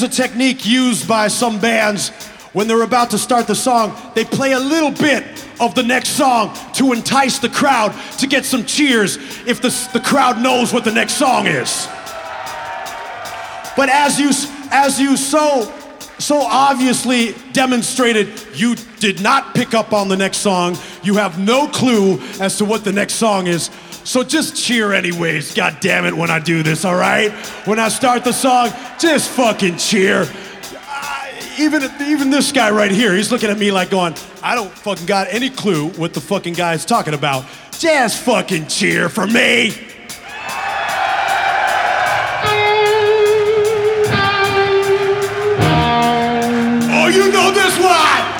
Here's a technique used by some bands when they're about to start the song. They play a little bit of the next song to entice the crowd to get some cheers if the crowd knows what the next song is. But as you so obviously demonstrated, you did not pick up on the next song. You have no clue as to what the next song is. So just cheer anyways, god damn it, when I do this, all right? When I start the song, just fucking cheer. Even this guy right here, he's looking at me like going, I don't fucking got any clue what the fucking guy's talking about. Just fucking cheer for me. Oh, you know this one!